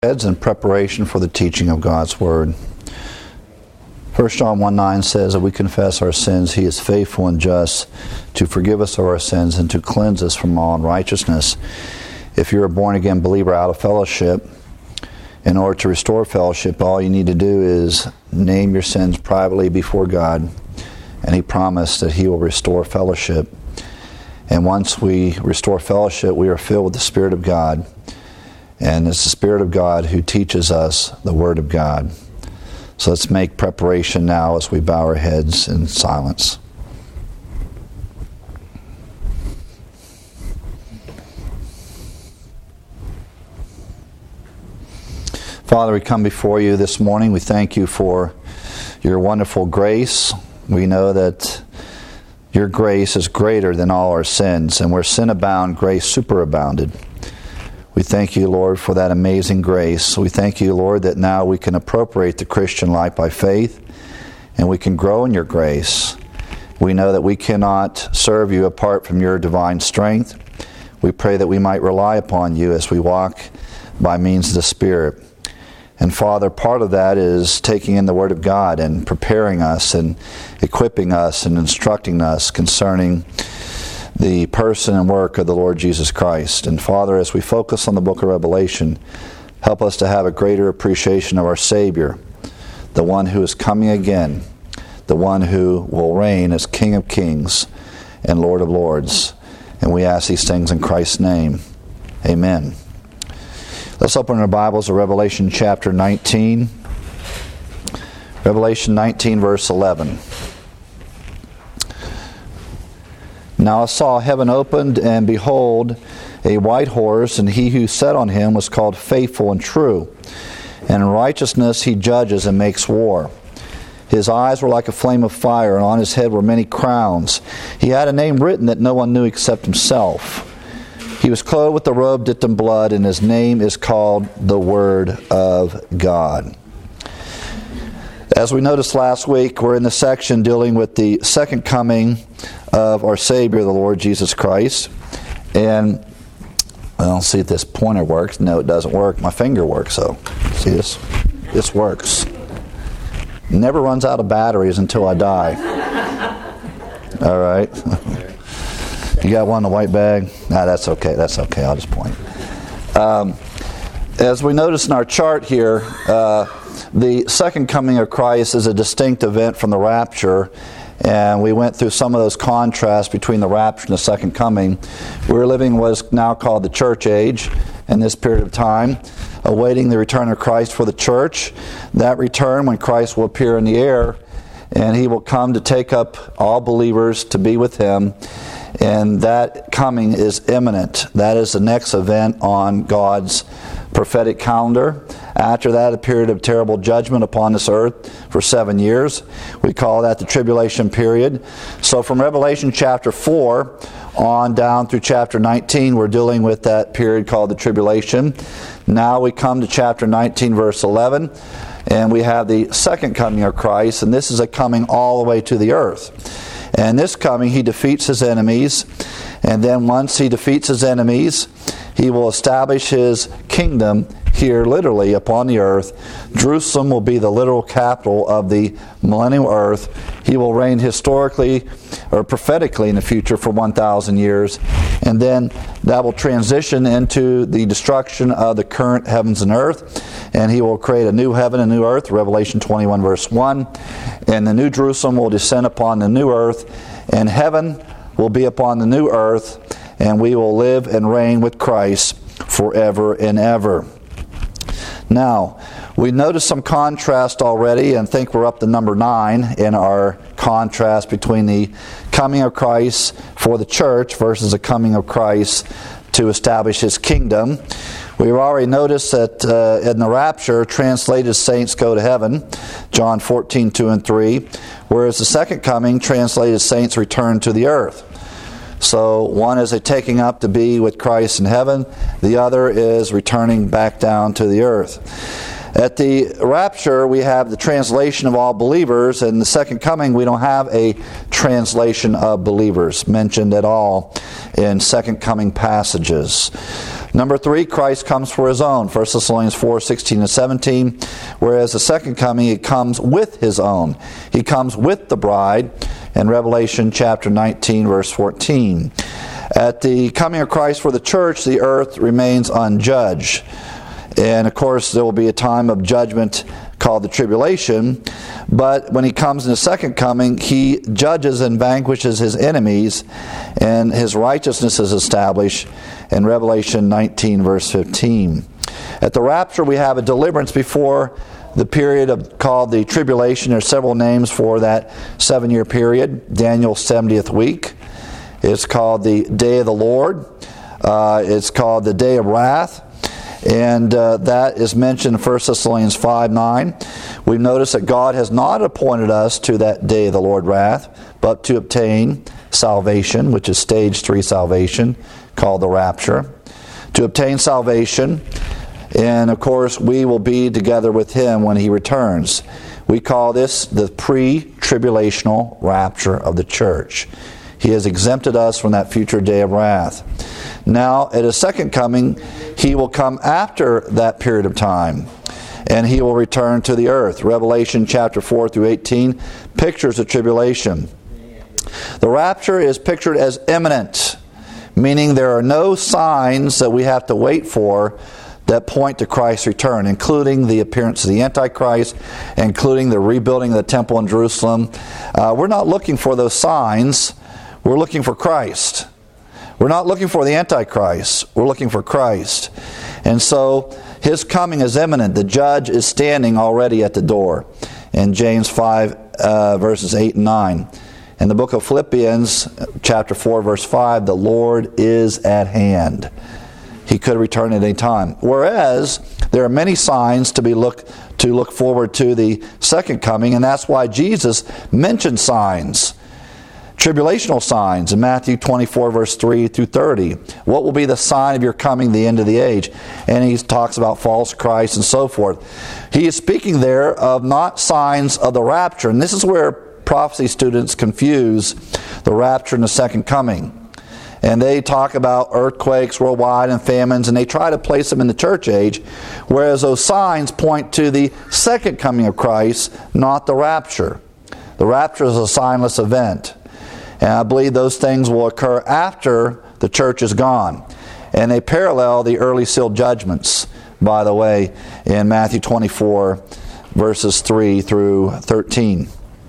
Heads in preparation for the teaching of God's Word. 1 John 1:9 says that we confess our sins, He is faithful and just to forgive us of our sins and to cleanse us from all unrighteousness. If you're a born-again believer out of fellowship, in order to restore fellowship, all you need to do is name your sins privately before God, and He promised that He will restore fellowship. And once we restore fellowship, we are filled with the Spirit of God. And it's the Spirit of God who teaches us the Word of God. So let's make preparation now as we bow our heads in silence. Father, we come before you this morning. We thank you for your wonderful grace. We know that your grace is greater than all our sins, and where sin abound, grace superabounded. We thank you, Lord, for that amazing grace. We thank you, Lord, that now we can appropriate the Christian life by faith, and we can grow in your grace. We know that we cannot serve you apart from your divine strength. We pray that we might rely upon you as we walk by means of the Spirit. And Father, part of that is taking in the Word of God and preparing us and equipping us and instructing us concerning the person and work of the Lord Jesus Christ. And Father, as we focus on the book of Revelation, help us to have a greater appreciation of our Savior, the one who is coming again, the one who will reign as King of Kings and Lord of Lords. And we ask these things in Christ's name. Amen. Let's open our Bibles to Revelation chapter 19. Revelation 19, verse 11. Now I saw heaven opened, and behold, a white horse, and he who sat on him was called Faithful and True. And in righteousness he judges and makes war. His eyes were like a flame of fire, and on his head were many crowns. He had a name written that no one knew except himself. He was clothed with a robe dipped in blood, and his name is called the Word of God. As we noticed last week, we're in the section dealing with the second coming of our Savior, the Lord Jesus Christ. And, well, see if this pointer works. No, it doesn't work. My finger works, so see this? This works. Never runs out of batteries until I die. All right. You got one in the white bag? Nah, that's okay. That's okay. I'll just point. As we notice in our chart here, the second coming of Christ is a distinct event from the rapture, and we went through some of those contrasts between the rapture and the second coming. We're living what is now called the church age in this period of time, awaiting the return of Christ for the church. That return, when Christ will appear in the air, and He will come to take up all believers to be with Him. And that coming is imminent. That is the next event on God's prophetic calendar. After that, a period of terrible judgment upon this earth for 7 years. We call that the tribulation period. So from Revelation chapter 4 on down through chapter 19, we're dealing with that period called the tribulation. Now we come to chapter 19, verse 11, and we have the second coming of Christ, and this is a coming all the way to the earth. And this coming, He defeats His enemies. And then once He defeats His enemies, He will establish His kingdom here literally upon the earth. Jerusalem will be the literal capital of the millennial earth. He will reign historically or prophetically in the future for 1,000 years. And then that will transition into the destruction of the current heavens and earth. And He will create a new heaven and new earth, Revelation 21 verse 1. And the new Jerusalem will descend upon the new earth, and heaven will be upon the new earth, and we will live and reign with Christ forever and ever. Now, we noticed some contrast already, and think we're up to number 9 in our contrast between the coming of Christ for the church versus the coming of Christ to establish His kingdom. We've already noticed that in the rapture, translated saints go to heaven, John 14, 2 and 3, whereas the second coming, translated saints return to the earth. So one is a taking up to be with Christ in heaven, the other is returning back down to the earth. At the rapture, we have the translation of all believers, and the second coming, we don't have a translation of believers mentioned at all in second coming passages. Number 3, Christ comes for his own. 1 Thessalonians 4:16 and 17. Whereas the second coming, he comes with his own. He comes with the bride. In Revelation chapter 19, verse 14. At the coming of Christ for the church, the earth remains unjudged. And of course, there will be a time of judgment called the tribulation. But when he comes in the second coming, he judges and vanquishes his enemies, and his righteousness is established in Revelation 19, verse 15. At the rapture, we have a deliverance before the period called the tribulation. There are several names for that 7-year period. Daniel's 70th week. It's called the Day of the Lord. It's called the Day of Wrath. And that is mentioned in 1 Thessalonians 5:9. We've noticed that God has not appointed us to that Day of the Lord wrath, but to obtain salvation, which is stage 3 salvation, called the rapture. To obtain salvation, and of course we will be together with him when he returns. We call this the pre-tribulational rapture of the church. He has exempted us from that future day of wrath. Now, at his second coming, he will come after that period of time, and he will return to the earth. Revelation chapter 4 through 18 pictures the tribulation. The rapture is pictured as imminent, meaning there are no signs that we have to wait for that point to Christ's return, including the appearance of the Antichrist, including the rebuilding of the temple in Jerusalem. We're not looking for those signs. We're looking for Christ. We're not looking for the Antichrist. We're looking for Christ. And so his coming is imminent. The judge is standing already at the door. In James 5, verses 8 and 9. In the book of Philippians, chapter 4, verse 5, the Lord is at hand. He could return at any time. Whereas there are many signs to look forward to the second coming, and that's why Jesus mentioned signs. Tribulational signs in Matthew 24, verse 3 through 30. What will be the sign of your coming, the end of the age? And he talks about false Christ and so forth. He is speaking there of not signs of the rapture. And this is where prophecy students confuse the rapture and the second coming. And they talk about earthquakes worldwide and famines, and they try to place them in the church age, whereas those signs point to the second coming of Christ, not the rapture. The rapture is a signless event. And I believe those things will occur after the church is gone. And they parallel the early sealed judgments, by the way, in Matthew 24, verses 3 through 13.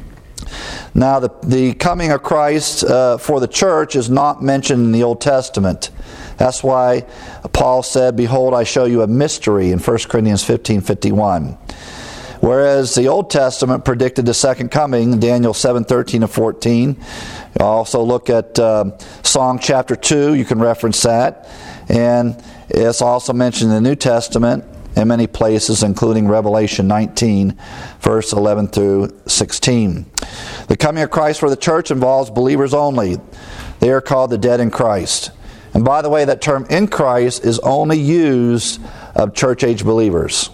Now, the coming of Christ for the church is not mentioned in the Old Testament. That's why Paul said, "Behold, I show you a mystery," in 1 Corinthians 15:51. Whereas the Old Testament predicted the second coming, Daniel 7:13 and 14. Also look at Psalm chapter 2, you can reference that. And it's also mentioned in the New Testament in many places, including Revelation 19, verse 11 through 16. The coming of Christ for the church involves believers only. They are called the dead in Christ. And by the way, that term "in Christ" is only used of church-age believers.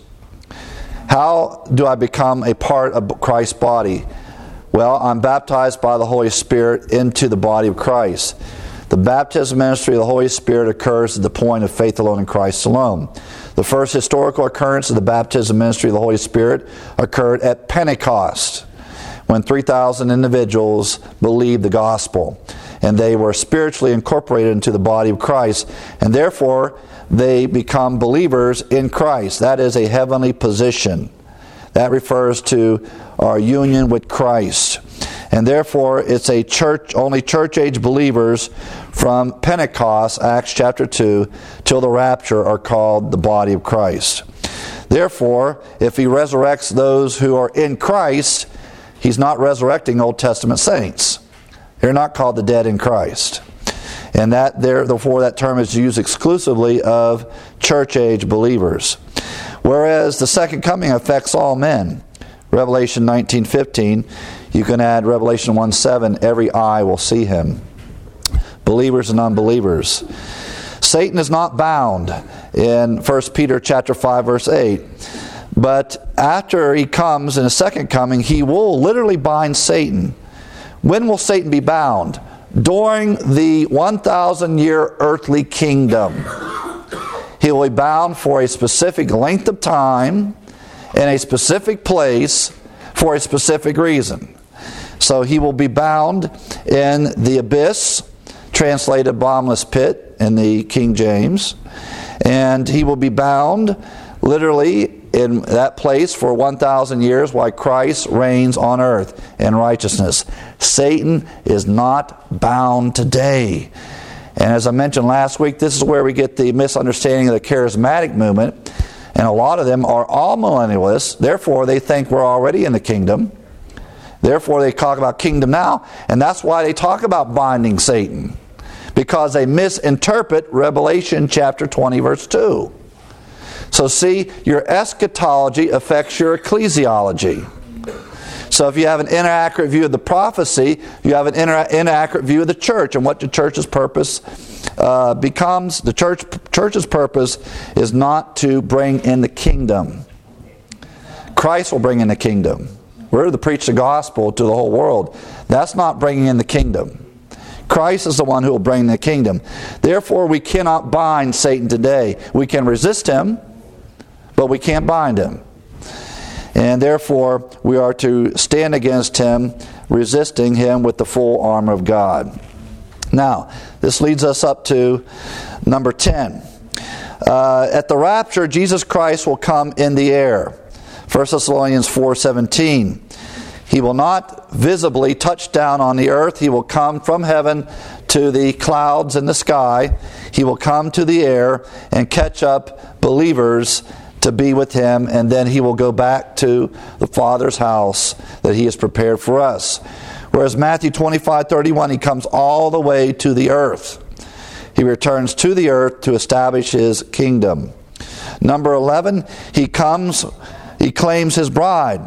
How do I become a part of Christ's body? Well, I'm baptized by the Holy Spirit into the body of Christ. The baptism ministry of the Holy Spirit occurs at the point of faith alone in Christ alone. The first historical occurrence of the baptism ministry of the Holy Spirit occurred at Pentecost, when 3,000 individuals believed the gospel. And they were spiritually incorporated into the body of Christ. And therefore, they become believers in Christ. That is a heavenly position. That refers to our union with Christ. And therefore, it's a church, only church-age believers from Pentecost, Acts chapter 2, till the rapture are called the body of Christ. Therefore, if he resurrects those who are in Christ, he's not resurrecting Old Testament saints. They're not called the dead in Christ. And therefore that term is used exclusively of church-age believers. Whereas the second coming affects all men. Revelation 19:15, you can add Revelation 1:7, every eye will see him. Believers and unbelievers. Satan is not bound in 1 Peter chapter 5, verse 8. But after he comes in his second coming, he will literally bind Satan. When will Satan be bound? During the 1,000-year earthly kingdom. he will be bound for a specific length of time in a specific place for a specific reason. So he will be bound in the abyss, translated bottomless pit in the King James, and he will be bound literally in that place for 1,000 years while Christ reigns on earth in righteousness. Satan is not bound today. And as I mentioned last week, this is where we get the misunderstanding of the charismatic movement. And a lot of them are all millennialists. Therefore, they think we're already in the kingdom. Therefore, they talk about kingdom now. And that's why they talk about binding Satan. Because they misinterpret Revelation chapter 20, verse 2. So see, your eschatology affects your ecclesiology. So if you have an inaccurate view of the prophecy, you have an inaccurate view of the church and what the church's purpose becomes. The church's purpose is not to bring in the kingdom. Christ will bring in the kingdom. We're to preach the gospel to the whole world. That's not bringing in the kingdom. Christ is the one who will bring the kingdom. Therefore, we cannot bind Satan today. We can resist him, but we can't bind him. And therefore, we are to stand against him, resisting him with the full armor of God. Now, this leads us up to number 10. At the rapture, Jesus Christ will come in the air. 1 Thessalonians 4:17. He will not visibly touch down on the earth. He will come from heaven to the clouds in the sky. He will come to the air and catch up believers to be with him, and then he will go back to the Father's house that he has prepared for us. Whereas Matthew 25:31, he comes all the way to the earth. He returns to the earth to establish his kingdom. Number 11, he claims his bride.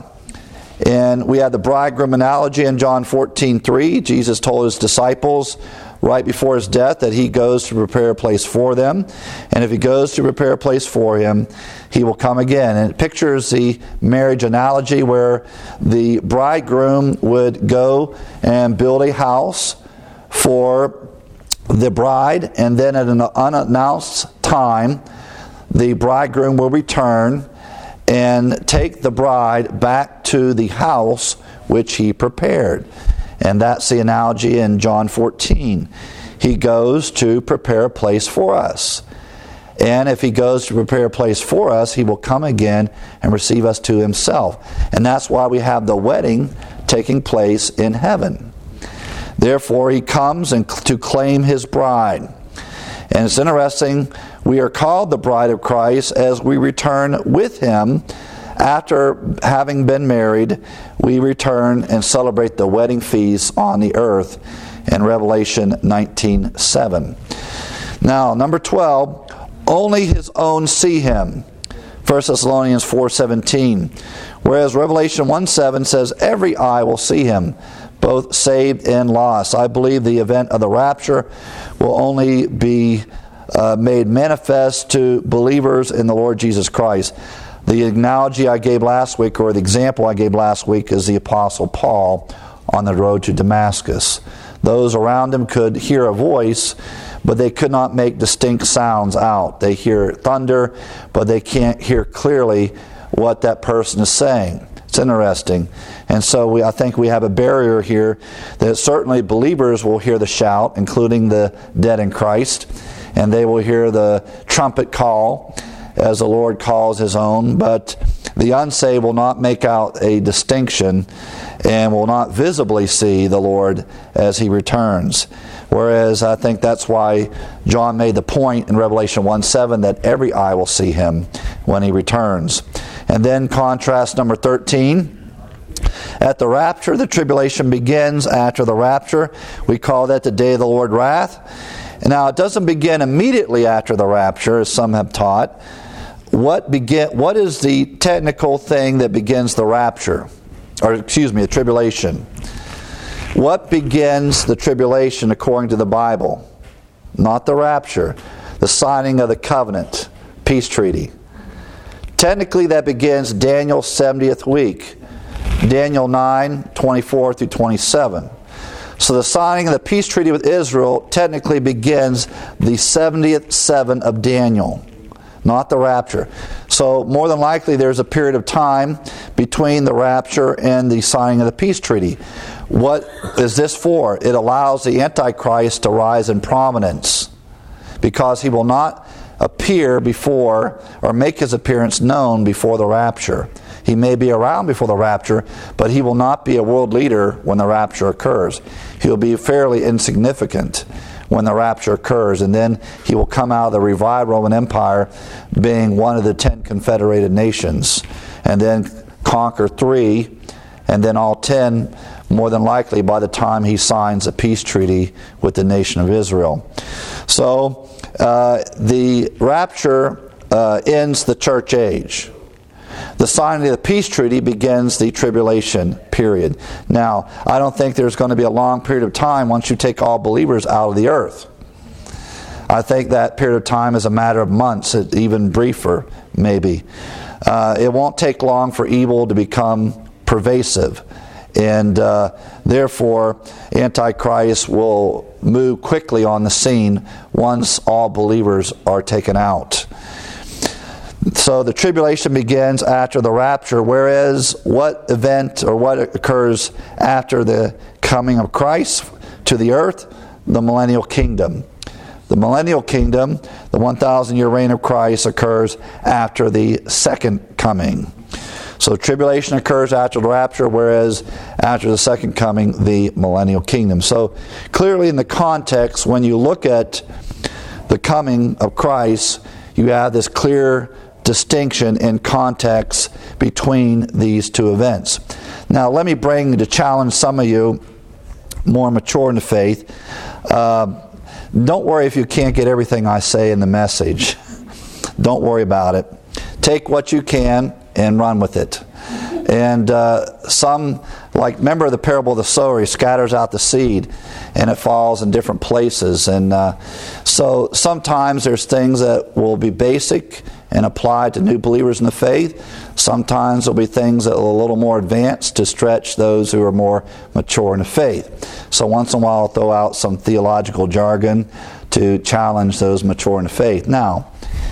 And we have the bridegroom analogy in John 14:3. Jesus told his disciples right before his death that he goes to prepare a place for them. And if he goes to prepare a place for him, he will come again. And it pictures the marriage analogy where the bridegroom would go and build a house for the bride, and then at an unannounced time, the bridegroom will return and take the bride back to the house which he prepared. And that's the analogy in John 14. He goes to prepare a place for us. And if he goes to prepare a place for us, he will come again and receive us to himself. And that's why we have the wedding taking place in heaven. Therefore, he comes to claim his bride. And it's interesting, we are called the bride of Christ as we return with him. After having been married, we return and celebrate the wedding feast on the earth in Revelation 19:7. Now, number 12, only his own see him. 1 Thessalonians 4:17. Whereas Revelation 1:7 says, every eye will see him, both saved and lost. I believe the event of the rapture will only be made manifest to believers in the Lord Jesus Christ. The analogy I gave last week, or the example I gave last week, is the Apostle Paul on the road to Damascus. Those around him could hear a voice, but they could not make distinct sounds out. They hear thunder, but they can't hear clearly what that person is saying. It's interesting. And so I think we have a barrier here that certainly believers will hear the shout, including the dead in Christ, and they will hear the trumpet call as the Lord calls his own, but the unsaved will not make out a distinction and will not visibly see the Lord as he returns. Whereas I think that's why John made the point in Revelation 1:7 that every eye will see him when he returns. And then contrast number 13. At the rapture, the tribulation begins after the rapture. We call that the day of the Lord wrath. And now it doesn't begin immediately after the rapture, as some have taught. What is the technical thing that begins the rapture? The tribulation. What begins the tribulation according to the Bible? Not the rapture. The signing of the covenant, peace treaty. Technically that begins Daniel's 70th week. Daniel 9:24 through 27. So the signing of the peace treaty with Israel technically begins the 70th seven of Daniel. not the rapture. So more than likely there's a period of time between the rapture and the signing of the peace treaty. What is this for? It allows the Antichrist to rise in prominence, because he will not appear before or make his appearance known before the rapture. He may be around before the rapture, but he will not be a world leader when the rapture occurs. He'll be fairly insignificant when the rapture occurs, and then he will come out of the revived Roman Empire being one of the 10 confederated nations, and then conquer 3, and then all 10 more than likely by the time he signs a peace treaty with the nation of Israel. So the rapture ends the church age. The signing of the peace treaty begins the tribulation period. Now, I don't think there's going to be a long period of time once you take all believers out of the earth. I think that period of time is a matter of months, even briefer, maybe. It won't take long for evil to become pervasive. And therefore, Antichrist will move quickly on the scene once all believers are taken out. So the tribulation begins after the rapture, whereas what event or what occurs after the coming of Christ to the earth? The millennial kingdom. The millennial kingdom, the 1,000-year reign of Christ, occurs after the second coming. So tribulation occurs after the rapture, whereas after the second coming, the millennial kingdom. So clearly in the context, when you look at the coming of Christ, you have this clear distinction in context between these two events. Now let me bring to challenge some of you more mature in the faith. Don't worry if you can't get everything I say in the message. Don't worry about it. Take what you can and run with it. And some, like, remember the parable of the sower, he scatters out the seed and it falls in different places. And so sometimes there's things that will be basic and apply to new believers in the faith. Sometimes there'll be things that are a little more advanced to stretch those who are more mature in the faith. So once in a while I'll throw out some theological jargon to challenge those mature in the faith. Now,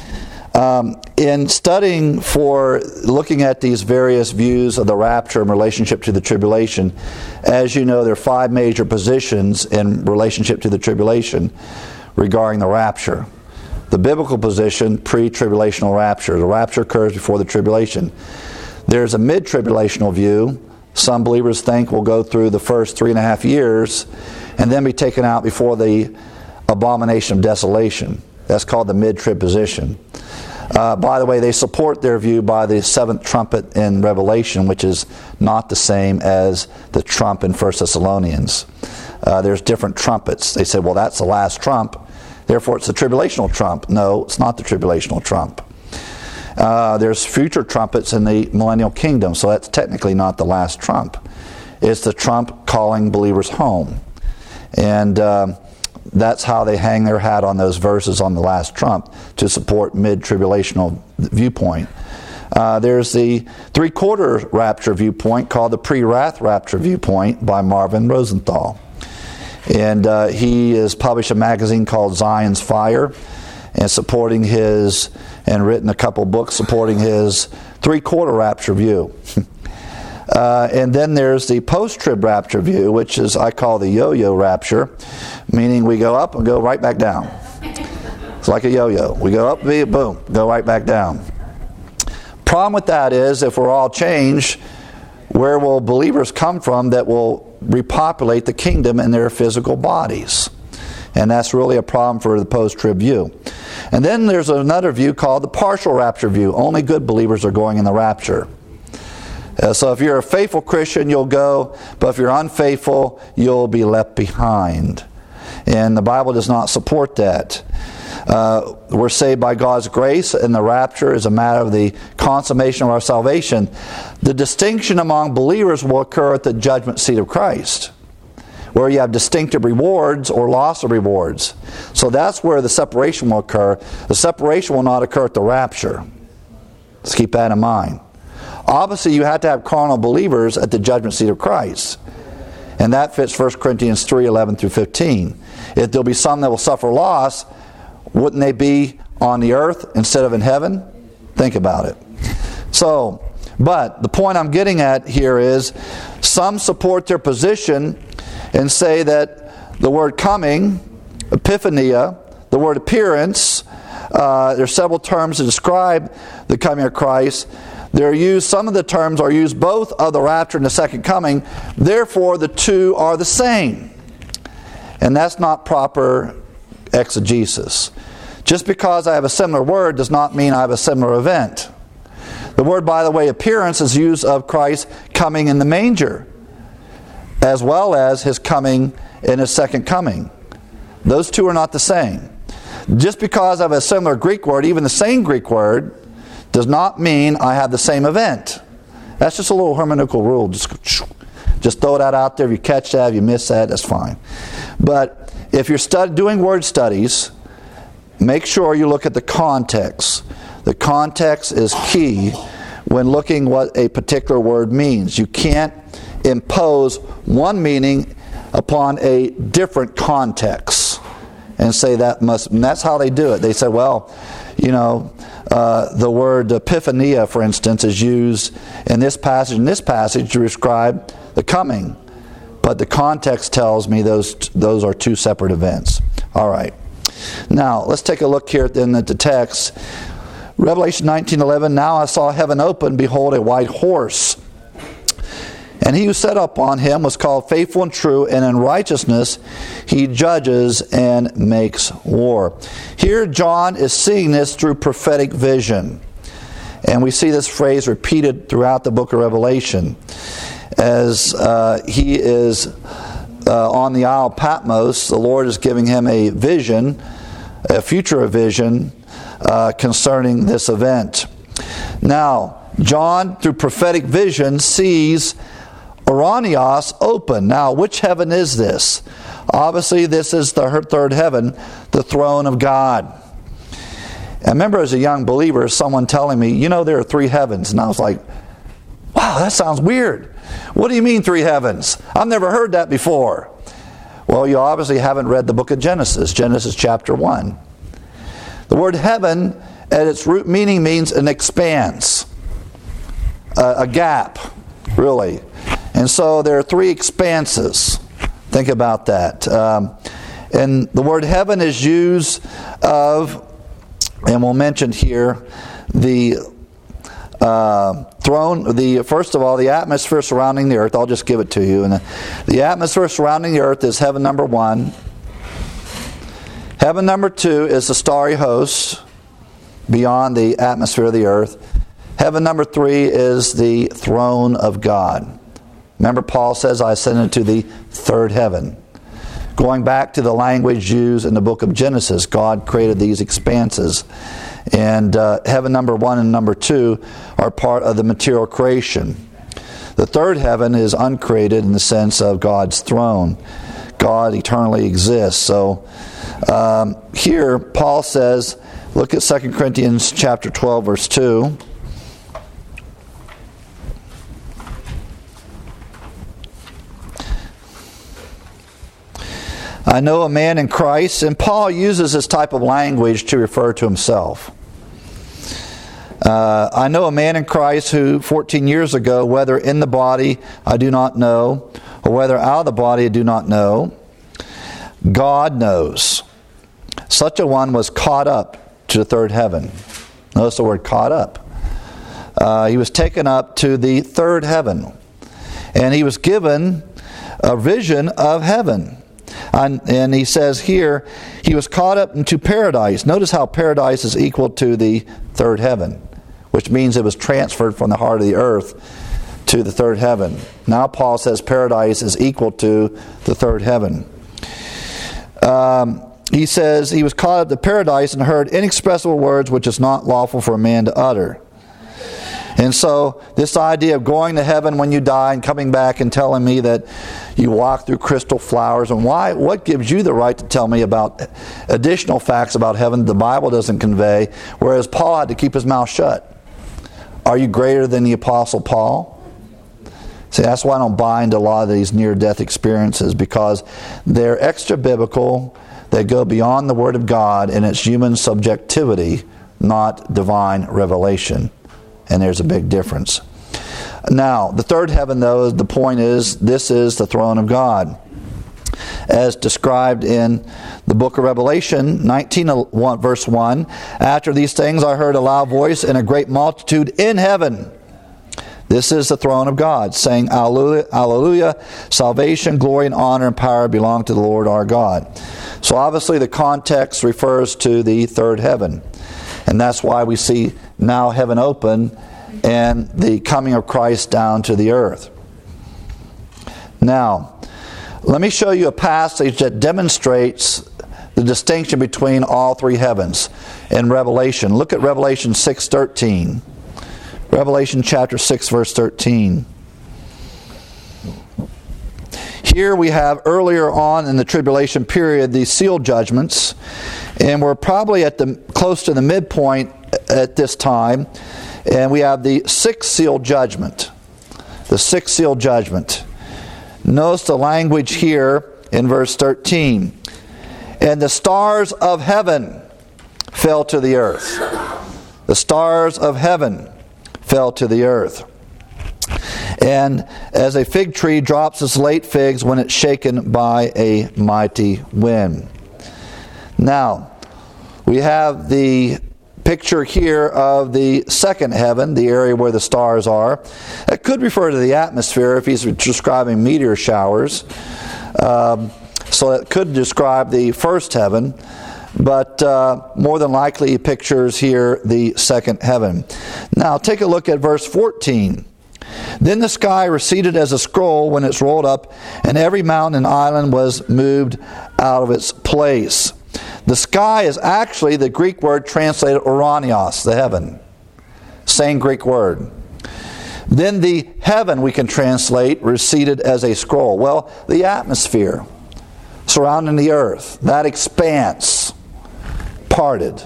in studying for looking at these various views of the rapture in relationship to the tribulation, as you know, there are 5 major positions in relationship to the tribulation regarding the rapture. The biblical position, pre-tribulational rapture. The rapture occurs before the tribulation. There's a mid-tribulational view. Some believers think will go through the first 3.5 years and then be taken out before the abomination of desolation. That's called the mid-trib position. By the way, they support their view by the 7th trumpet in Revelation, which is not the same as the trump in 1 Thessalonians. There's different trumpets. They say, well, that's the last trump, therefore it's the tribulational trump. No, it's not the tribulational trump. There's future trumpets in the millennial kingdom, so that's technically not the last trump. It's the trump calling believers home. And that's how they hang their hat on those verses on the last trump to support mid-tribulational viewpoint. There's the 3/4 rapture viewpoint called the pre-wrath rapture viewpoint by Marvin Rosenthal. And he has published a magazine called Zion's Fire and supporting his, and written a couple books supporting his 3/4 rapture view. And then there's the post-trib rapture view, which is, I call the yo-yo rapture, meaning we go up and go right back down. It's like a yo-yo. We go up, boom, go right back down. Problem with that is, if we're all changed, where will believers come from that will repopulate the kingdom in their physical bodies? And that's really a problem for the post-trib view. And then there's another view called the partial rapture view. Only good believers are going in the rapture. So if you're a faithful Christian, you'll go, but if you're unfaithful, you'll be left behind. And the Bible does not support that. We're saved by God's grace, and the rapture is a matter of the consummation of our salvation. The distinction among believers will occur at the judgment seat of Christ, where you have distinctive rewards or loss of rewards. So that's where the separation will occur. The separation will not occur at the rapture. Let's keep that in mind. Obviously, you have to have carnal believers at the judgment seat of Christ. And that fits 1 Corinthians 3:11 through 15. If there'll be some that will suffer loss, wouldn't they be on the earth instead of in heaven? Think about it. So, but the point I'm getting at here is some support their position and say that the word coming, epiphania, the word appearance, there's several terms to describe the coming of Christ. Some of the terms are used both of the rapture and the second coming. Therefore, the two are the same. And that's not proper exegesis. Just because I have a similar word does not mean I have a similar event. The word, by the way, appearance is used of Christ coming in the manger, as well as his coming in his second coming. Those two are not the same. Just because I have a similar Greek word, even the same Greek word, does not mean I have the same event. That's just a little hermeneutical rule. Just throw that out there. If you catch that, if you miss that, that's fine. But if you're doing word studies, make sure you look at the context. The context is key when looking what a particular word means. You can't impose one meaning upon a different context and say that must, and that's how they do it. They say, well, the word epiphania, for instance, is used in this passage to describe the coming. But the context tells me those are two separate events. All right. Now, let's take a look here then at the text. Revelation 19:11, now I saw heaven open, behold a white horse. And he who sat upon him was called Faithful and True, and in righteousness he judges and makes war. Here John is seeing this through prophetic vision. And we see this phrase repeated throughout the book of Revelation. As he is on the Isle of Patmos, the Lord is giving him a vision, a future vision, concerning this event. Now, John, through prophetic vision, sees Ouranios open. Now, which heaven is this? Obviously, this is the third heaven, the throne of God. I remember as a young believer, someone telling me, there are three heavens. And I was like, wow, that sounds weird. What do you mean three heavens? I've never heard that before. Well, you obviously haven't read the book of Genesis, Genesis chapter 1. The word heaven, at its root meaning, means an expanse, a gap, really. And so there are three expanses. Think about that. And the word heaven is used of, and we'll mention here, the throne, first of all, the atmosphere surrounding the earth. I'll just give it to you. And the atmosphere surrounding the earth is heaven number 1. Heaven number 2 is the starry host beyond the atmosphere of the earth. Heaven number 3 is the throne of God. Remember, Paul says, I ascended to the third heaven. Going back to the language used in the book of Genesis, God created these expanses. And heaven number 1 and number 2 are part of the material creation. The third heaven is uncreated in the sense of God's throne. God eternally exists. So here, Paul says, look at 2 Corinthians chapter 12, verse 2. I know a man in Christ, and Paul uses this type of language to refer to himself. I know a man in Christ who 14 years ago, whether in the body I do not know, or whether out of the body I do not know, God knows. Such a one was caught up to the third heaven. Notice the word caught up. He was taken up to the third heaven. And he was given a vision of heaven. And he says here, he was caught up into paradise. Notice how paradise is equal to the third heaven, which means it was transferred from the heart of the earth to the third heaven. Now Paul says paradise is equal to the third heaven. He says he was caught up to paradise and heard inexpressible words which is not lawful for a man to utter. And so this idea of going to heaven when you die and coming back and telling me that you walk through crystal flowers, and what gives you the right to tell me about additional facts about heaven the Bible doesn't convey, whereas Paul had to keep his mouth shut? Are you greater than the Apostle Paul? See, that's why I don't buy into a lot of these near-death experiences, because they're extra-biblical, that go beyond the Word of God in its human subjectivity, not divine revelation. And there's a big difference. Now, the third heaven, though, the point is, this is the throne of God. As described in the book of Revelation 19, verse 1, after these things I heard a loud voice and a great multitude in heaven. This is the throne of God, saying, Alleluia, Alleluia, salvation, glory, and honor, and power belong to the Lord our God. So obviously the context refers to the third heaven. And that's why we see now heaven open and the coming of Christ down to the earth. Now, let me show you a passage that demonstrates the distinction between all three heavens in Revelation. Look at Revelation 6:13. Revelation chapter 6, verse 13. Here we have earlier on in the tribulation period these seal judgments, and we're probably at close to the midpoint at this time, and we have the sixth seal judgment. The sixth seal judgment. Notice the language here in verse 13. And the stars of heaven fell to the earth. The stars of heaven fell to the earth. And as a fig tree drops its late figs when it's shaken by a mighty wind. Now, we have the picture here of the second heaven, the area where the stars are. It could refer to the atmosphere if he's describing meteor showers. So it could describe the first heaven, but more than likely he pictures here the second heaven. Now take a look at verse 14. Then the sky receded as a scroll when it's rolled up, and every mountain and island was moved out of its place. The sky is actually the Greek word translated oranios, the heaven. Same Greek word. Then the heaven we can translate receded as a scroll. Well, the atmosphere surrounding the earth, that expanse, parted.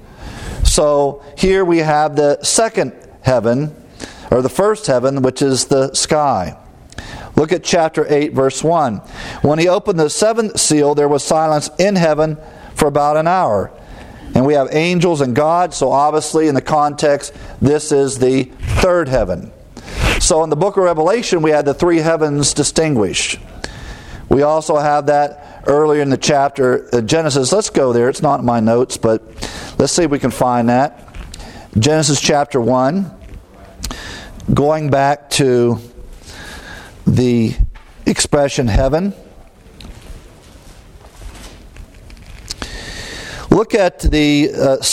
So here we have the second heaven, or the first heaven, which is the sky. Look at chapter 8, verse 1. When he opened the seventh seal, there was silence in heaven for about an hour. And we have angels and God, so obviously in the context, this is the third heaven. So in the book of Revelation, we had the three heavens distinguished. We also have that earlier in the chapter, Genesis. Let's go there. It's not in my notes, but let's see if we can find that. Genesis chapter 1. Going back to the expression heaven. Look at the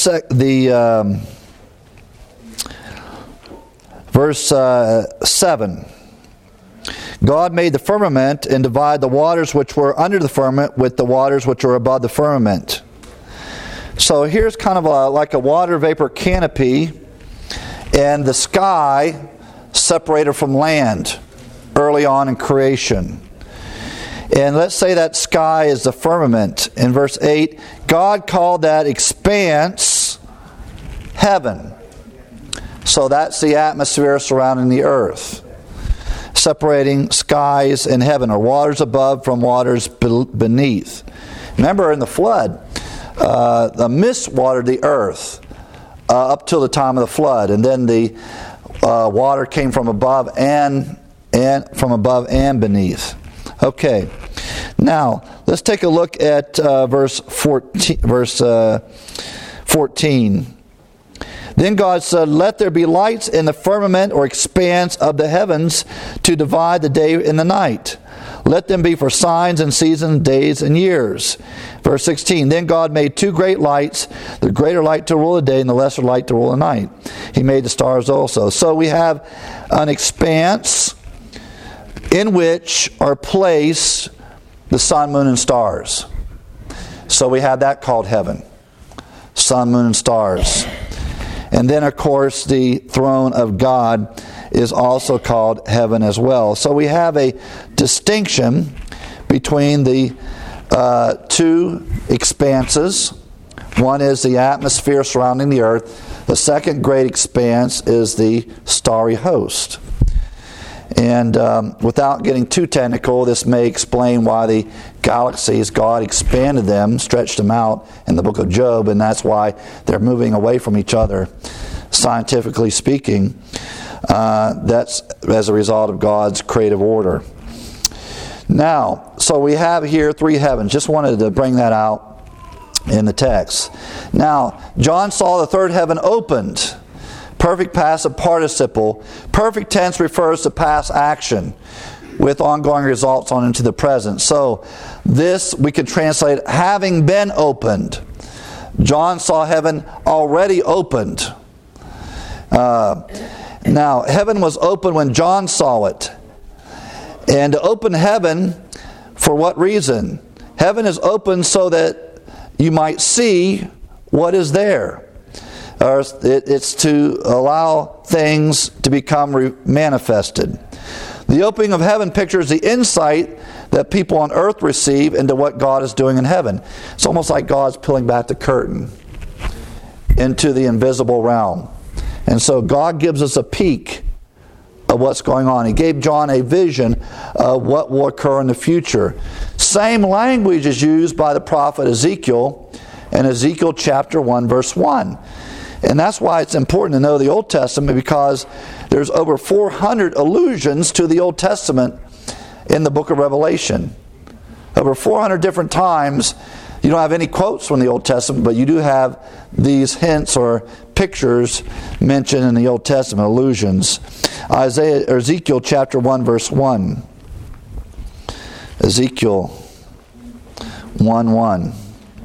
verse 7. God made the firmament and divided the waters which were under the firmament with the waters which were above the firmament. So here's kind of like a water vapor canopy, and the sky separated from land early on in creation. And let's say that sky is the firmament. In verse 8, God called that expanse heaven. So that's the atmosphere surrounding the earth, separating skies and heaven, or waters above from waters beneath. Remember in the flood, the mist watered the earth up till the time of the flood, and then the water came from above and from above and beneath. Okay, now let's take a look at verse 14. Then God said, "Let there be lights in the firmament or expanse of the heavens to divide the day and the night. Let them be for signs and seasons, days and years." Verse 16, "Then God made two great lights, the greater light to rule the day and the lesser light to rule the night. He made the stars also." So we have an expanse in which are placed the sun, moon, and stars. So we have that called heaven. Sun, moon, and stars. And then, of course, the throne of God is also called heaven as well. So we have a distinction between the two expanses. One is the atmosphere surrounding the earth. The second great expanse is the starry host. And without getting too technical, this may explain why the galaxies, God expanded them, stretched them out in the book of Job, and that's why they're moving away from each other, scientifically speaking. That's as a result of God's creative order. Now, so we have here three heavens. Just wanted to bring that out in the text. Now, John saw the third heaven opened. Perfect passive participle. Perfect tense refers to past action with ongoing results on into the present. So this we could translate having been opened. John saw heaven already opened. Now, heaven was open when John saw it. And to open heaven, for what reason? Heaven is open so that you might see what is there. Or it's to allow things to become manifested. The opening of heaven pictures the insight that people on earth receive into what God is doing in heaven. It's almost like God's pulling back the curtain into the invisible realm. And so God gives us a peek of what's going on. He gave John a vision of what will occur in the future. Same language is used by the prophet Ezekiel in Ezekiel chapter 1 verse 1. And that's why it's important to know the Old Testament, because there's over 400 allusions to the Old Testament in the book of Revelation. Over 400 different times. You don't have any quotes from the Old Testament, but you do have these hints or pictures mentioned in the Old Testament, allusions. Ezekiel chapter 1 verse 1. Ezekiel 1:1.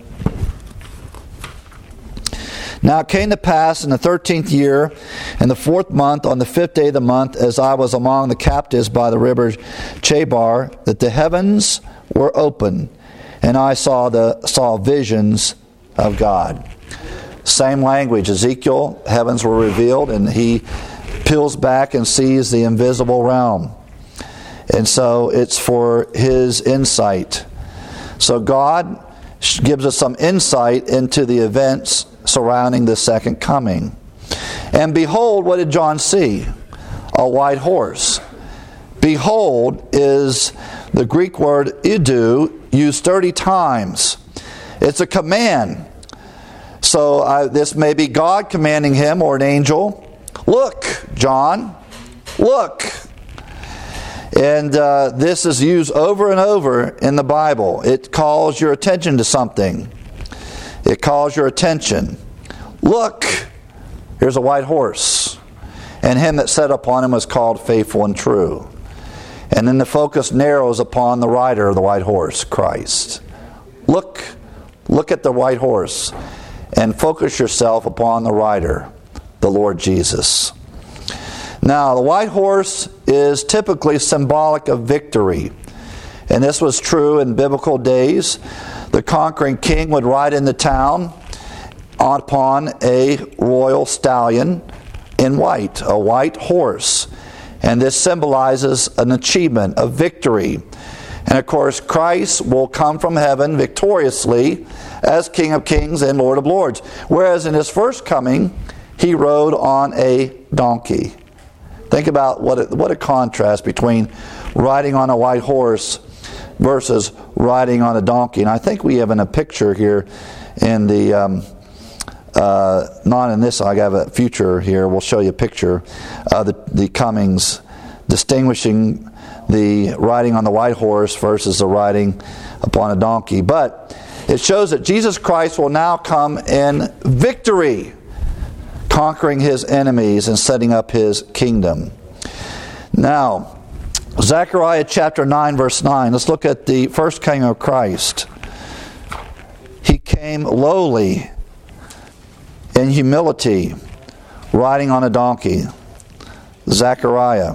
Now it came to pass in the 13th year, in the 4th month, on the 5th day of the month, as I was among the captives by the river Chebar, that the heavens were open, and I saw visions of God. Same language. Ezekiel, heavens were revealed, and he peels back and sees the invisible realm. And so it's for his insight. So God gives us some insight into the events surrounding the second coming. And behold, what did John see? A white horse. Behold is the Greek word idu, used 30 times. It's a command. So this may be God commanding him or an angel. Look, John, look. And this is used over and over in the Bible. It calls your attention to something. It calls your attention. Look, here's a white horse. And him that sat upon him was called Faithful and True. And then the focus narrows upon the rider of the white horse, Christ. Look at the white horse and focus yourself upon the rider, the Lord Jesus. Now, the white horse is typically symbolic of victory. And this was true in biblical days. The conquering king would ride into town upon a royal stallion in white, a white horse. And this symbolizes an achievement, a victory. And of course, Christ will come from heaven victoriously as King of Kings and Lord of Lords. Whereas in his first coming, he rode on a donkey. Think about what a contrast between riding on a white horse versus riding on a donkey. And I think we have in a picture here in the, not in this, I have a future here, we'll show you a picture of the comings, distinguishing the riding on the white horse versus the riding upon a donkey. But it shows that Jesus Christ will now come in victory, conquering his enemies and setting up his kingdom. Now, Zechariah chapter 9 verse 9. Let's look at the first coming of Christ. He came lowly in humility, riding on a donkey. Zechariah.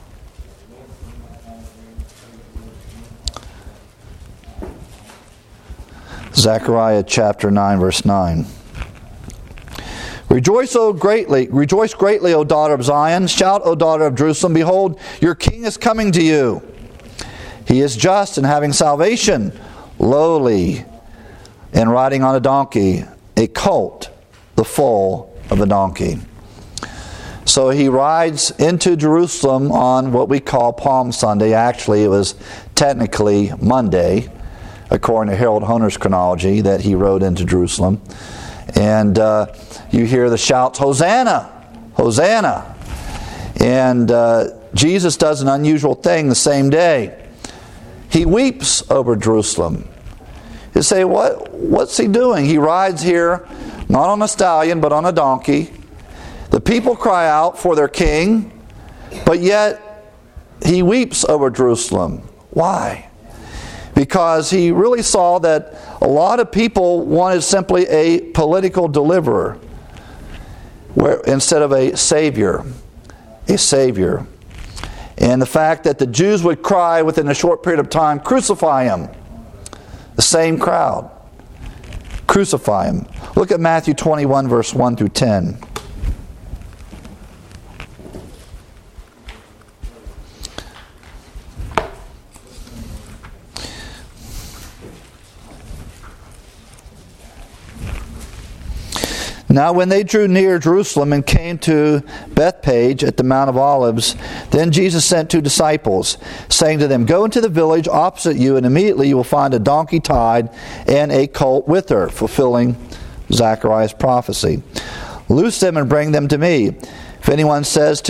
Zechariah chapter 9 verse 9. Rejoice greatly, O daughter of Zion. Shout, O daughter of Jerusalem. Behold, your king is coming to you. He is just and having salvation, lowly, and riding on a donkey, a colt, the foal of a donkey. So he rides into Jerusalem on what we call Palm Sunday. Actually, it was technically Monday, according to Harold Honer's chronology, that he rode into Jerusalem. And you hear the shouts, "Hosanna! Hosanna!" And Jesus does an unusual thing the same day. He weeps over Jerusalem. You say, what's he doing? He rides here, not on a stallion, but on a donkey. The people cry out for their king, but yet he weeps over Jerusalem. Why? Because he really saw that a lot of people wanted simply a political deliverer instead of a savior. A savior. And the fact that the Jews would cry within a short period of time, "Crucify him." The same crowd. Crucify him. Look at Matthew 21, verse 1 through 10. Now when they drew near Jerusalem and came to Bethphage at the Mount of Olives, then Jesus sent 2 disciples, saying to them, "Go into the village opposite you, and immediately you will find a donkey tied and a colt with her," fulfilling Zechariah's prophecy. "Loose them and bring them to me. If anyone says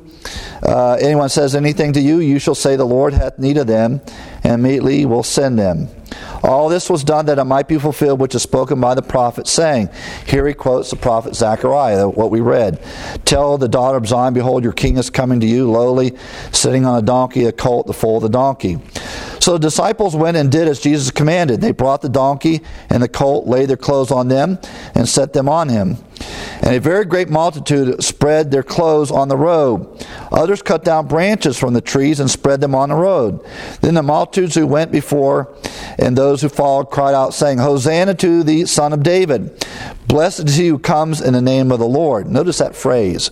anything to you, you shall say, 'The Lord hath need of them,' and immediately will send them." All this was done that it might be fulfilled which is spoken by the prophet, saying, here he quotes the prophet Zechariah, what we read, "Tell the daughter of Zion, behold, your king is coming to you, lowly, sitting on a donkey, a colt, the foal of the donkey." So the disciples went and did as Jesus commanded. They brought the donkey and the colt, laid their clothes on them, and set them on him. And a very great multitude spread their clothes on the road. Others cut down branches from the trees and spread them on the road. Then the multitudes who went before and those who followed cried out, saying, "Hosanna to the Son of David. Blessed is he who comes in the name of the Lord." Notice that phrase,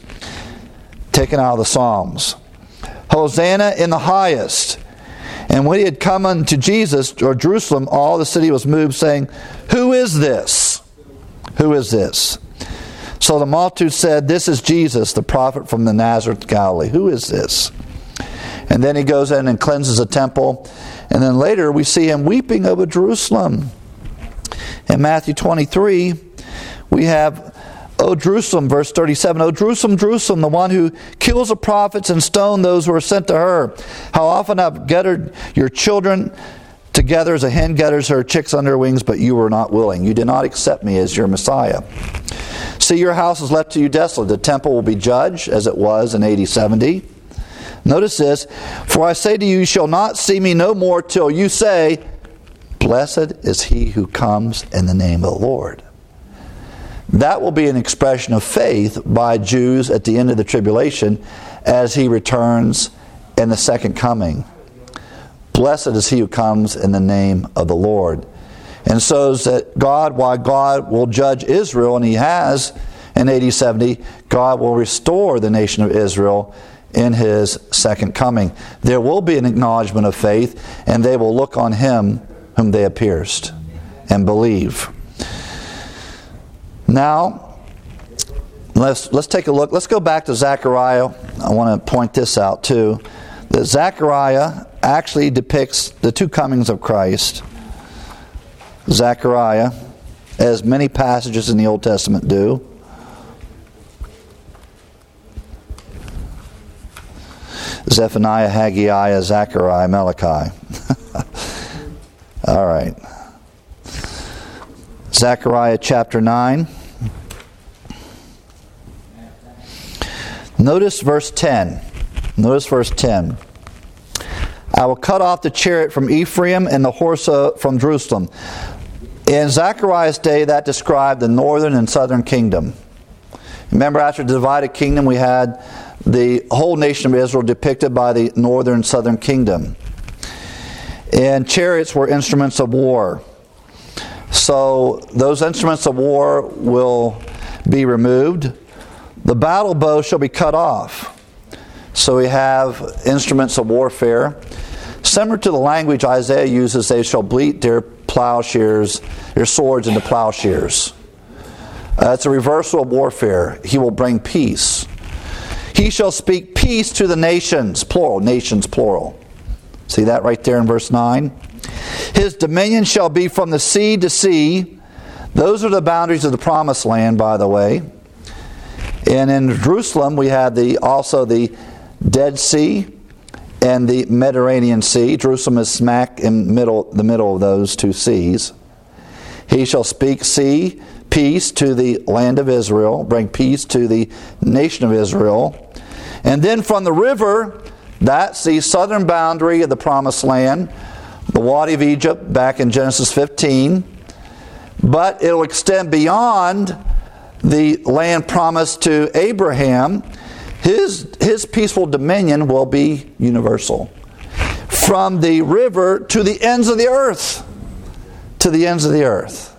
taken out of the Psalms. "Hosanna in the highest." And when he had come unto Jesus, or Jerusalem, all the city was moved, saying, "Who is this? Who is this?" So the multitude said, "This is Jesus, the prophet from the Nazareth of Galilee." Who is this? And then he goes in and cleanses the temple. And then later we see him weeping over Jerusalem. In Matthew 23, we have, "O Jerusalem," verse 37, "O Jerusalem, Jerusalem, the one who kills the prophets and stones those who are sent to her. How often I've gathered your children together as a hen gathers her chicks under her wings, but you were not willing. You did not accept me as your Messiah. See, your house is left to you desolate. The temple will be judged as it was in AD 70. Notice this, "For I say to you, you shall not see me no more till you say, 'Blessed is he who comes in the name of the Lord.'" That will be an expression of faith by Jews at the end of the tribulation as he returns in the second coming. Blessed is he who comes in the name of the Lord. And so that why God will judge Israel, and he has in AD 70, God will restore the nation of Israel in his second coming. There will be an acknowledgement of faith, and they will look on him whom they have pierced and believe. Now, let's take a look. Let's go back to Zechariah. I want to point this out too. That Zechariah actually depicts the 2 comings of Christ. Zechariah, as many passages in the Old Testament do. Zephaniah, Haggai, Zechariah, Malachi. All right. Zechariah chapter 9. Notice verse 10. Notice verse 10. "I will cut off the chariot from Ephraim and the horse from Jerusalem." In Zechariah's day, that described the northern and southern kingdom. Remember, after the divided kingdom, we had the whole nation of Israel depicted by the northern and southern kingdom. And chariots were instruments of war. So those instruments of war will be removed. The battle bow shall be cut off. So we have instruments of warfare. Similar to the language Isaiah uses, "They shall bleat their plowshares, their swords into plowshares." It's a reversal of warfare. He will bring peace. He shall speak peace to the nations, plural, nations, plural. See that right there in verse 9? His dominion shall be from the sea to sea. Those are the boundaries of the promised land, by the way. And in Jerusalem, we have also the Dead Sea and the Mediterranean Sea. Jerusalem is smack in the middle of those two seas. He shall speak peace to the land of Israel, bring peace to the nation of Israel. And then from the river, that's the southern boundary of the promised land, the Wadi of Egypt, back in Genesis 15. But it'll extend beyond the land promised to Abraham. His peaceful dominion will be universal. From the river to the ends of the earth. To the ends of the earth.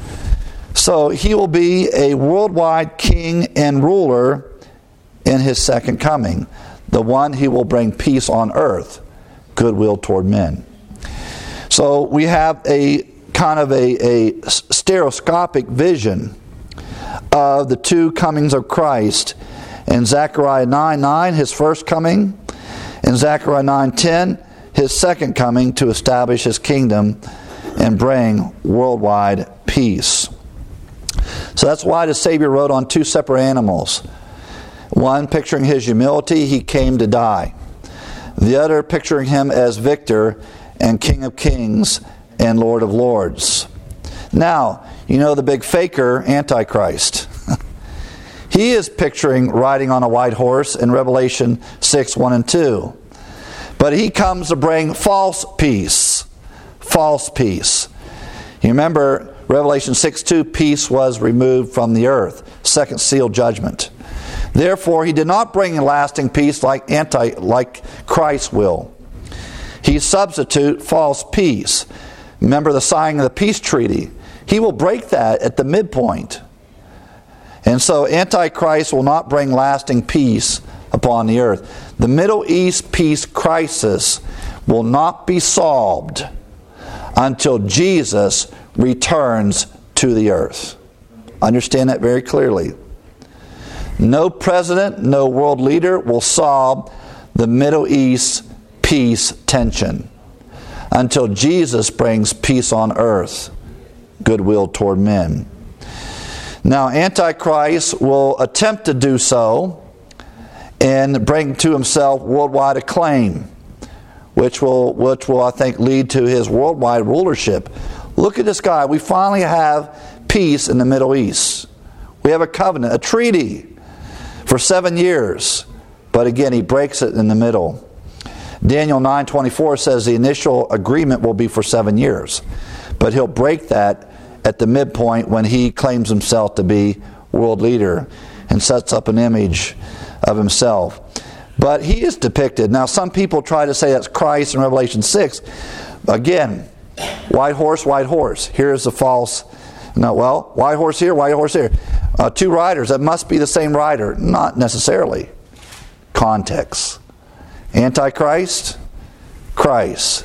So he will be a worldwide king and ruler in his second coming. The one who will bring peace on earth, goodwill toward men. So we have a kind of a stereoscopic vision of the two comings of Christ. In Zechariah 9:9, his first coming. In Zechariah 9:10, his second coming to establish his kingdom and bring worldwide peace. So that's why the Savior rode on two separate animals. One picturing his humility, he came to die. The other picturing him as victor and King of Kings and Lord of Lords. Now, you know the big faker, Antichrist. He is picturing riding on a white horse in Revelation 6:1 and 2. But he comes to bring false peace. False peace. You remember Revelation 6:2, peace was removed from the earth. Second seal judgment. Therefore, he did not bring lasting peace like Christ will. He substitute false peace. Remember the signing of the peace treaty. He will break that at the midpoint. And so Antichrist will not bring lasting peace upon the earth. The Middle East peace crisis will not be solved until Jesus returns to the earth. Understand that very clearly. No president, no world leader will solve the Middle East peace tension until Jesus brings peace on earth, goodwill toward men. Now, Antichrist will attempt to do so and bring to himself worldwide acclaim, which will, I think, lead to his worldwide rulership. Look at this guy. We finally have peace in the Middle East. We have a covenant, a treaty for 7 years. But again, he breaks it in the middle. Daniel 9:24 says the initial agreement will be for 7 years. But he'll break that at the midpoint when he claims himself to be world leader and sets up an image of himself. But he is depicted. Now some people try to say that's Christ in Revelation 6. Again, white horse, white horse. Here's the false. No, well, white horse here, white horse here. Two riders, that must be the same rider. Not necessarily. Context. Antichrist, Christ.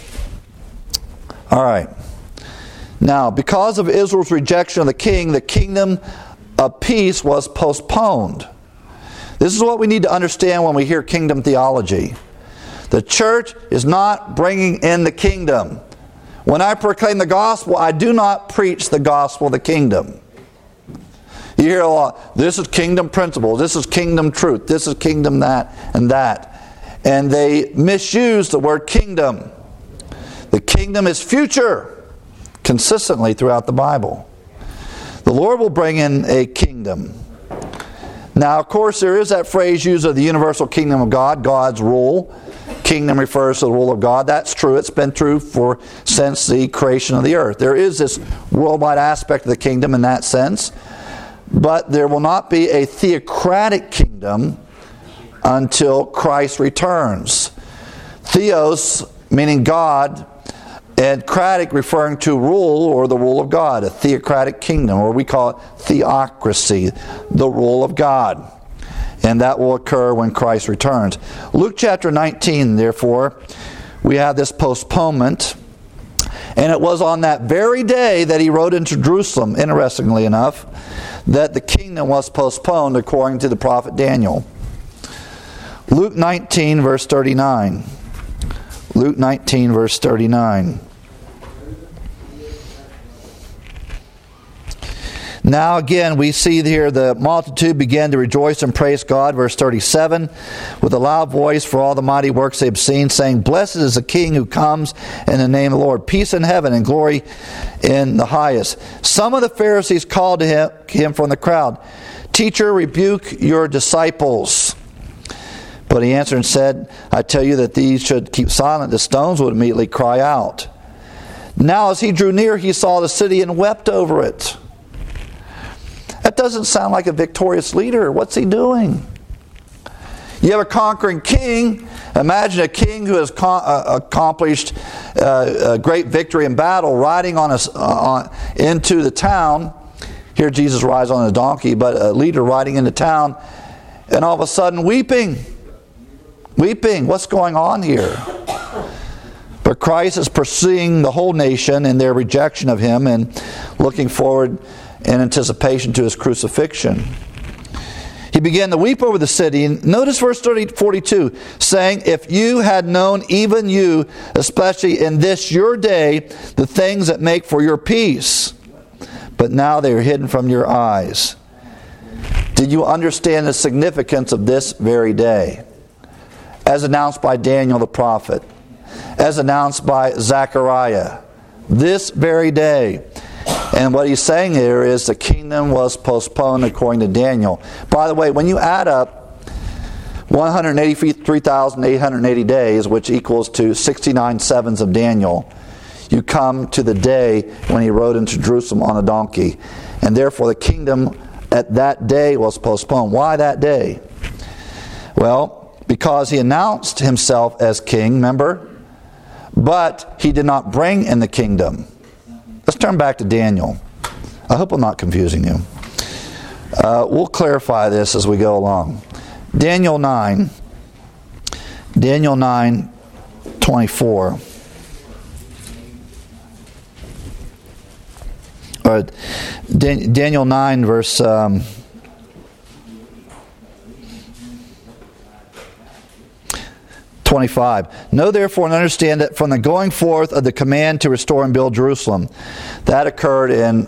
All right. Now, because of Israel's rejection of the king, the kingdom of peace was postponed. This is what we need to understand when we hear kingdom theology. The church is not bringing in the kingdom. When I proclaim the gospel, I do not preach the gospel of the kingdom. You hear a lot, this is kingdom principles, this is kingdom truth, this is kingdom that and that. And they misuse the word kingdom. The kingdom is future, consistently throughout the Bible. The Lord will bring in a kingdom. Now, of course, there is that phrase used of the universal kingdom of God, God's rule. Kingdom refers to the rule of God. That's true. It's been true since the creation of the earth. There is this worldwide aspect of the kingdom in that sense. But there will not be a theocratic kingdom until Christ returns. Theos, meaning God, and cratic referring to rule or the rule of God, a theocratic kingdom, or we call it theocracy, the rule of God. And that will occur when Christ returns. Luke chapter 19, therefore, we have this postponement. And it was on that very day that he rode into Jerusalem, interestingly enough, that the kingdom was postponed according to the prophet Daniel. Luke 19, verse 39. Luke 19, verse 39. Now again, we see here the multitude began to rejoice and praise God, verse 37, with a loud voice for all the mighty works they have seen, saying, Blessed is the King who comes in the name of the Lord. Peace in heaven and glory in the highest. Some of the Pharisees called to him from the crowd, Teacher, rebuke your disciples. But he answered and said, I tell you that these should keep silent. The stones would immediately cry out. Now as he drew near, he saw the city and wept over it. That doesn't sound like a victorious leader. What's he doing? You have a conquering king. Imagine a king who has accomplished a great victory in battle, riding into the town. Here Jesus rides on a donkey, but a leader riding into town, and all of a sudden weeping. Weeping. What's going on here? But Christ is pursuing the whole nation in their rejection of him and looking forward in anticipation to his crucifixion. He began to weep over the city. And notice verse 42, saying, If you had known, even you, especially in this your day, the things that make for your peace, but now they are hidden from your eyes. Did you understand the significance of this very day? As announced by Daniel the prophet, as announced by Zechariah, this very day. And what he's saying here is the kingdom was postponed according to Daniel. By the way, when you add up 183,880 days, which equals to 69 sevens of Daniel, you come to the day when he rode into Jerusalem on a donkey. And therefore the kingdom at that day was postponed. Why that day? Well, because he announced himself as king, remember? But he did not bring in the kingdom. Let's turn back to Daniel. I hope I'm not confusing you. We'll clarify this as we go along. Daniel 9, 24. Or Daniel 9, verse 25. Know therefore and understand that from the going forth of the command to restore and build Jerusalem, that occurred in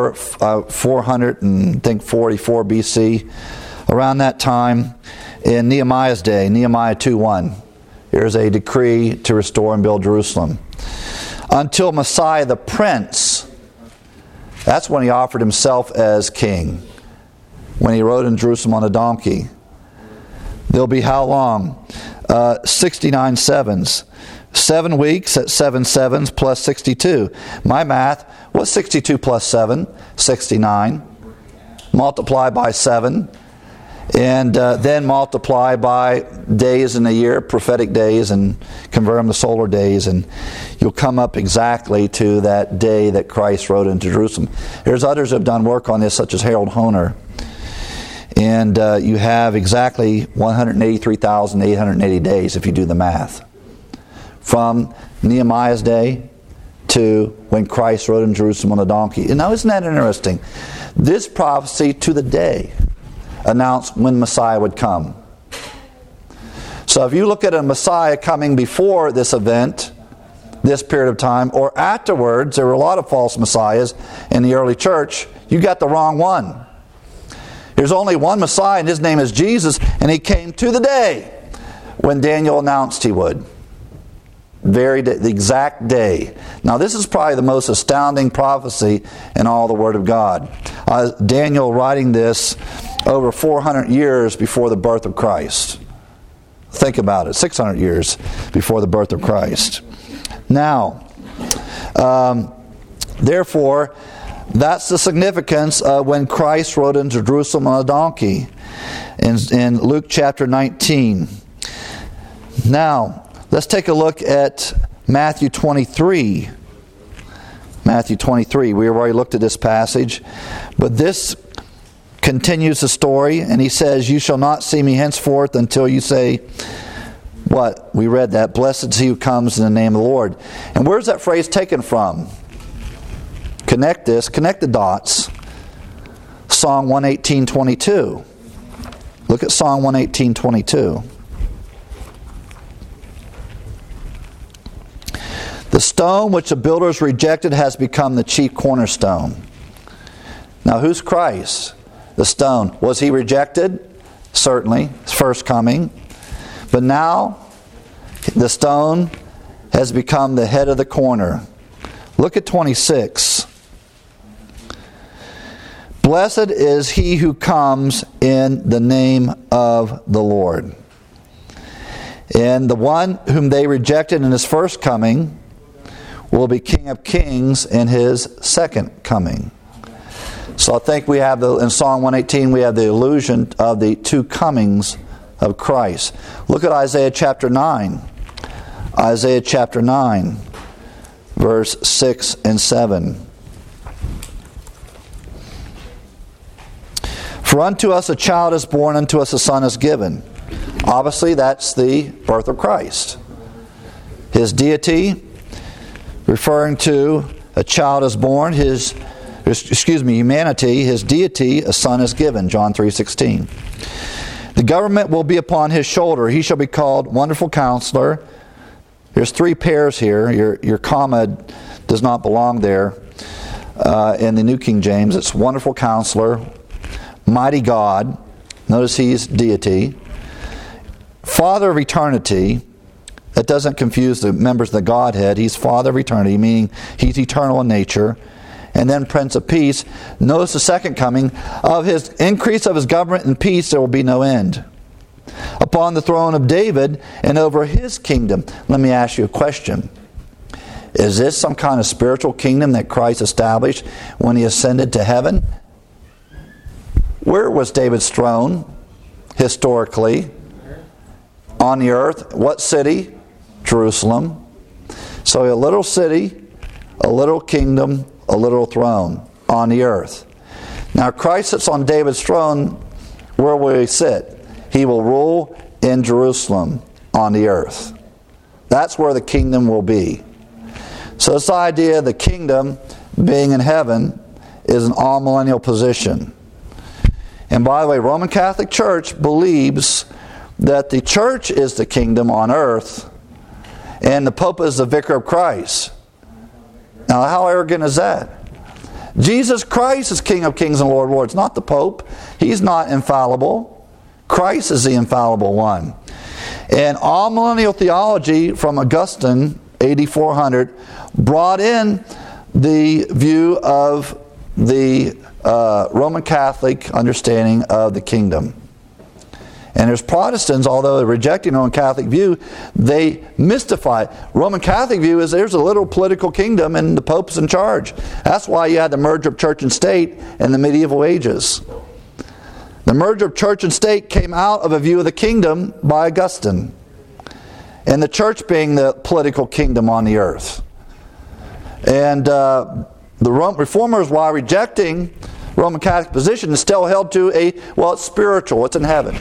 444 BC, around that time in Nehemiah's day, Nehemiah 2:1. Here's a decree to restore and build Jerusalem. Until Messiah the Prince, that's when he offered himself as king, when he rode in Jerusalem on a donkey. There'll be how long? 69 sevens. 7 weeks at 7 sevens plus 62. My math, what's 62 plus 7? 69. Multiply by 7. And then multiply by days in a year, prophetic days, and convert them to solar days. And you'll come up exactly to that day that Christ rode into Jerusalem. There's others who have done work on this, such as Harold Honer. And you have exactly 183,880 days if you do the math. From Nehemiah's day to when Christ rode in Jerusalem on a donkey. And now isn't that interesting? This prophecy to the day announced when Messiah would come. So if you look at a Messiah coming before this event, this period of time, or afterwards, there were a lot of false messiahs in the early church, you got the wrong one. There's only one Messiah, and his name is Jesus, and he came to the day when Daniel announced he would. The exact day. Now this is probably the most astounding prophecy in all the Word of God. Daniel writing this over 400 years before the birth of Christ. Think about it, 600 years before the birth of Christ. Now, therefore, that's the significance of when Christ rode into Jerusalem on a donkey in Luke chapter 19. Now, let's take a look at Matthew 23. Matthew 23. We have already looked at this passage. But this continues the story, and he says, You shall not see me henceforth until you say, what? We read that. Blessed is he who comes in the name of the Lord. And where's that phrase taken from? Connect the dots. Psalm 118:22. Look at Psalm 118:22. The stone which the builders rejected has become the chief cornerstone. Now, who's Christ? The stone. Was he rejected? Certainly. His first coming. But now, the stone has become the head of the corner. Look at 26. Blessed is he who comes in the name of the Lord. And the one whom they rejected in his first coming will be King of Kings in his second coming. So I think we have in Psalm 118 we have the illusion of the two comings of Christ. Look at Isaiah chapter 9. Isaiah chapter 9, verse 6 and 7. For unto us a child is born, unto us a son is given. Obviously, that's the birth of Christ. His deity, referring to a child is born, humanity, his deity, a son is given, John 3:16. The government will be upon his shoulder. He shall be called Wonderful Counselor. There's three pairs here. Your comma does not belong there. In the New King James, it's Wonderful Counselor, Mighty God. Notice he's deity. Father of eternity. That doesn't confuse the members of the Godhead. He's Father of eternity, meaning he's eternal in nature. And then Prince of Peace. Notice the second coming. Of his increase of his government and peace there will be no end. Upon the throne of David and over his kingdom. Let me ask you a question. Is this some kind of spiritual kingdom that Christ established when he ascended to heaven? Where was David's throne historically? On the earth. What city? Jerusalem. So a little city, a little kingdom, a little throne on the earth. Now Christ sits on David's throne. Where will he sit? He will rule in Jerusalem on the earth. That's where the kingdom will be. So this idea of the kingdom being in heaven is an all-millennial position. And by the way, Roman Catholic Church believes that the church is the kingdom on earth and the Pope is the vicar of Christ. Now, how arrogant is that? Jesus Christ is King of Kings and Lord of Lords, not the Pope. He's not infallible. Christ is the infallible one. And all millennial theology from Augustine, AD 400, brought in the view of the Roman Catholic understanding of the kingdom. And there's Protestants, although they're rejecting the Roman Catholic view, they mystify it. Roman Catholic view is there's a little political kingdom and the Pope's in charge. That's why you had the merger of church and state in the medieval ages. The merger of church and state came out of a view of the kingdom by Augustine. And the church being the political kingdom on the earth. And the Reformers, while rejecting Roman Catholic position, is still held to it's spiritual, it's in heaven.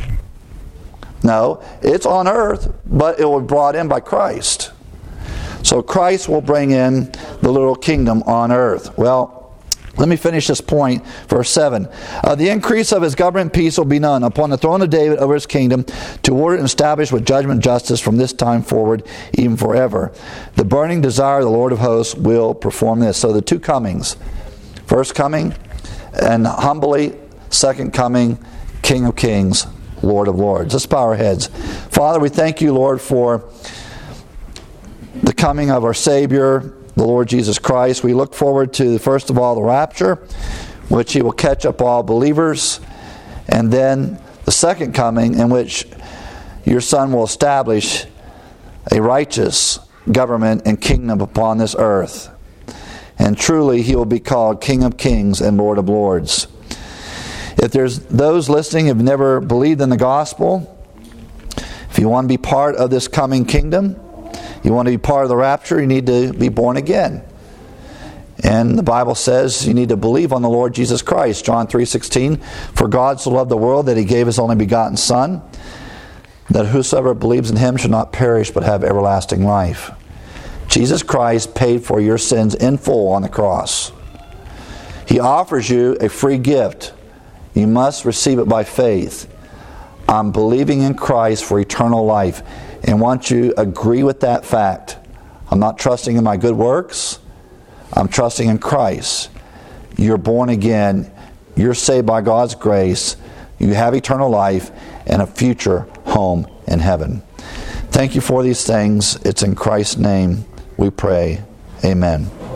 No, it's on earth, but it will be brought in by Christ. So Christ will bring in the little kingdom on earth. Well, let me finish this point. Verse 7. The increase of his government and peace will be none upon the throne of David over his kingdom, to order and establish with judgment and justice from this time forward, even forever. The burning desire of the Lord of hosts will perform this. So the two comings. First coming, and humbly, second coming, King of Kings, Lord of Lords. Let's bow our heads. Father, we thank you, Lord, for the coming of our Savior, the Lord Jesus Christ. We look forward to, first of all, the rapture, which he will catch up all believers, and then the second coming, in which your Son will establish a righteous government and kingdom upon this earth. And truly, he will be called King of Kings and Lord of Lords. If there's those listening who have never believed in the gospel, if you want to be part of this coming kingdom, you want to be part of the rapture, you need to be born again. And the Bible says you need to believe on the Lord Jesus Christ. John 3:16, for God so loved the world that he gave his only begotten Son, that whosoever believes in him shall not perish but have everlasting life. Jesus Christ paid for your sins in full on the cross. He offers you a free gift. You must receive it by faith. I'm believing in Christ for eternal life. And once you agree with that fact, I'm not trusting in my good works. I'm trusting in Christ. You're born again. You're saved by God's grace. You have eternal life and a future home in heaven. Thank you for these things. It's in Christ's name we pray. Amen.